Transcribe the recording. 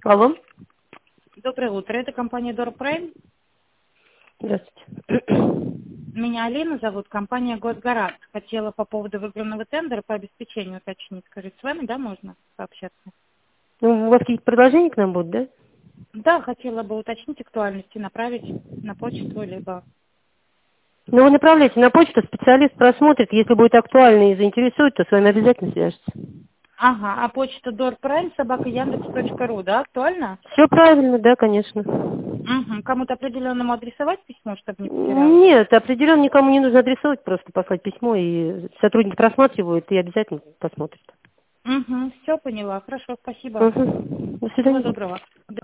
Алло. Доброе утро. Это компания Дорпрайм. Здравствуйте. Меня Алина зовут, компания Госгарант. Хотела по поводу выигранного тендера по обеспечению уточнить. Скажите, с вами, да, можно пообщаться? Ну, у вас какие-то предложения к нам будут, да? Да, хотела бы уточнить актуальность и направить на почту, либо... Ну, вы направляйте на почту, специалист просмотрит. Если будет актуально и заинтересует, то с вами обязательно свяжется. Ага, а почта Дорпрайм, @yandex.ru, да, актуально? Все правильно, да, конечно. Угу. Кому-то определенному адресовать письмо, чтобы не потерялось? Нет, определенно никому не нужно адресовать, просто послать письмо, и сотрудники просматривают, и обязательно посмотрят. Угу, все поняла. Хорошо, спасибо. Угу. До Всего свидания. доброго.